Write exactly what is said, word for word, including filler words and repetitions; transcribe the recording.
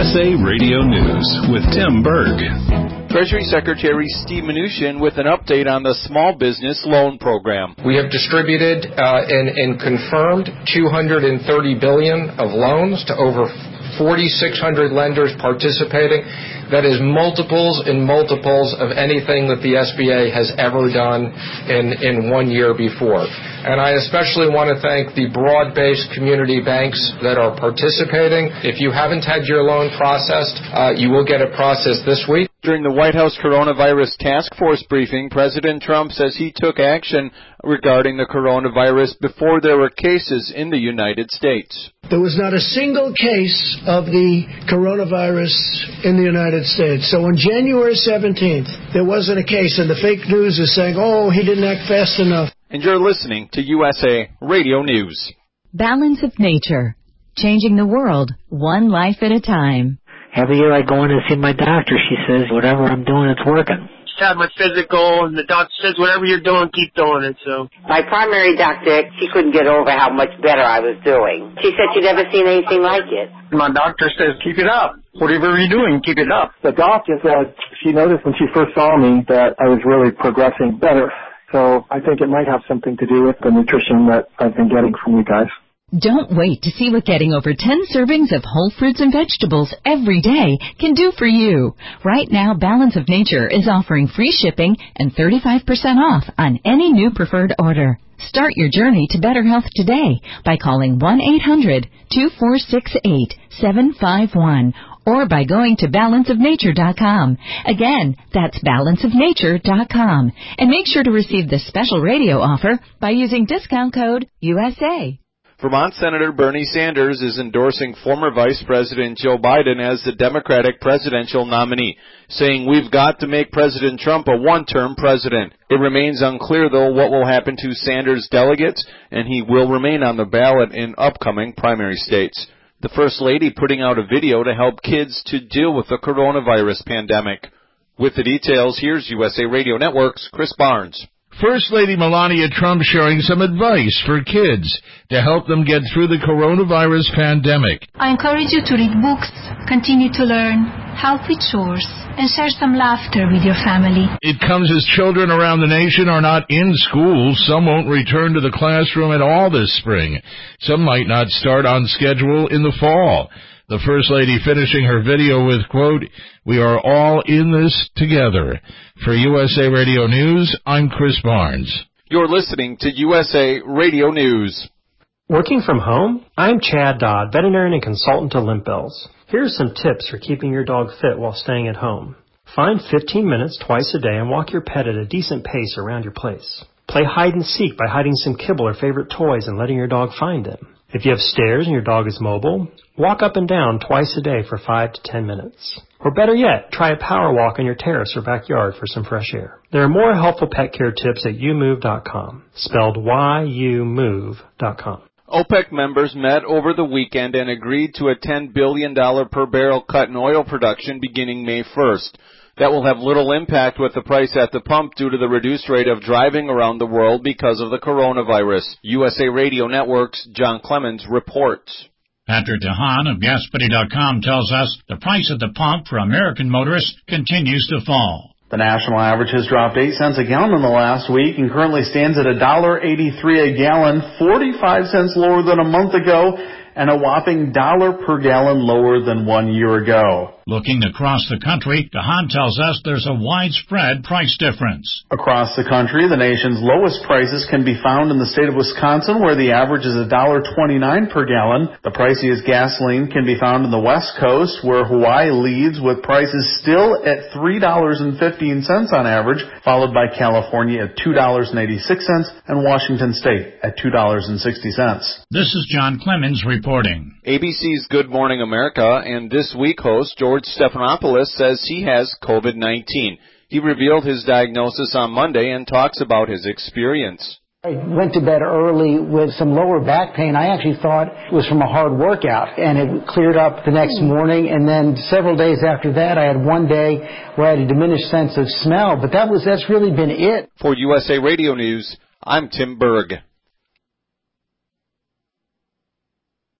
S A Radio News with Tim Berg. Treasury Secretary Steve Mnuchin with an update on the Small Business Loan Program. We have distributed uh, and, and confirmed two hundred thirty billion dollars of loans to over forty-six hundred lenders participating. That is multiples and multiples of anything that the S B A has ever done in, in one year before. And I especially want to thank the broad-based community banks that are participating. If you haven't had your loan processed, uh, you will get it processed this week. During the White House Coronavirus Task Force briefing, President Trump says he took action regarding the coronavirus before there were cases in the United States. There was not a single case of the coronavirus in the United States. So on January seventeenth, there wasn't a case, and the fake news is saying, oh, he didn't act fast enough. And you're listening to U S A Radio News. Balance of Nature, changing the world one life at a time. Every year I go in and see my doctor. She says, whatever I'm doing, it's working. Just had my physical, and the doctor says, whatever you're doing, keep doing it. So my primary doctor, she couldn't get over how much better I was doing. She said she'd never seen anything like it. My doctor says, keep it up. Whatever you're doing, keep it up. The doctor said she noticed when she first saw me that I was really progressing better. So I think it might have something to do with the nutrition that I've been getting from you guys. Don't wait to see what getting over ten servings of whole fruits and vegetables every day can do for you. Right now, Balance of Nature is offering free shipping and thirty-five percent off on any new preferred order. Start your journey to better health today by calling one eight hundred two four six eight seven five one or by going to balance of nature dot com. Again, that's balance of nature dot com. And make sure to receive this special radio offer by using discount code U S A. Vermont Senator Bernie Sanders is endorsing former Vice President Joe Biden as the Democratic presidential nominee, saying we've got to make President Trump a one-term president. It remains unclear, though, what will happen to Sanders' delegates, and he will remain on the ballot in upcoming primary states. The First Lady putting out a video to help kids to deal with the coronavirus pandemic. With the details, here's U S A Radio Network's Chris Barnes. First Lady Melania Trump sharing some advice for kids to help them get through the coronavirus pandemic. I encourage you to read books, continue to learn, help with chores, and share some laughter with your family. It comes as children around the nation are not in school. Some won't return to the classroom at all this spring. Some might not start on schedule in the fall. The First Lady finishing her video with, quote, "We are all in this together." For U S A Radio News, I'm Chris Barnes. You're listening to U S A Radio News. Working from home? I'm Chad Dodd, veterinarian and consultant to Limp Bells. Here are some tips for keeping your dog fit while staying at home. Find fifteen minutes twice a day and walk your pet at a decent pace around your place. Play hide and seek by hiding some kibble or favorite toys and letting your dog find them. If you have stairs and your dog is mobile, walk up and down twice a day for five to ten minutes. Or better yet, try a power walk on your terrace or backyard for some fresh air. There are more helpful pet care tips at you move dot com, spelled Y U move dot com. OPEC members met over the weekend and agreed to a ten billion dollars per barrel cut in oil production beginning May first. That will have little impact with the price at the pump due to the reduced rate of driving around the world because of the coronavirus. U S A Radio Network's John Clemens reports. Patrick DeHaan of gas buddy dot com tells us the price at the pump for American motorists continues to fall. The national average has dropped eight cents a gallon in the last week and currently stands at one dollar eighty-three a gallon, forty-five cents lower than a month ago, and a whopping dollar per gallon lower than one year ago. Looking across the country, DeHaan tells us there's a widespread price difference. Across the country, the nation's lowest prices can be found in the state of Wisconsin, where the average is one dollar twenty-nine per gallon. The priciest gasoline can be found in the West Coast, where Hawaii leads with prices still at three dollars and fifteen cents on average, followed by California at two dollars and eighty-six cents and Washington State at two dollars and sixty cents. This is John Clemens reporting. A B C's Good Morning America and This Week host George Stephanopoulos says he has COVID nineteen. He revealed his diagnosis on Monday and talks about his experience. I went to bed early with some lower back pain. I actually thought it was from a hard workout, and it cleared up the next morning. And then several days after that, I had one day where I had a diminished sense of smell, but that was that's really been it. For U S A Radio News, I'm Tim Berg.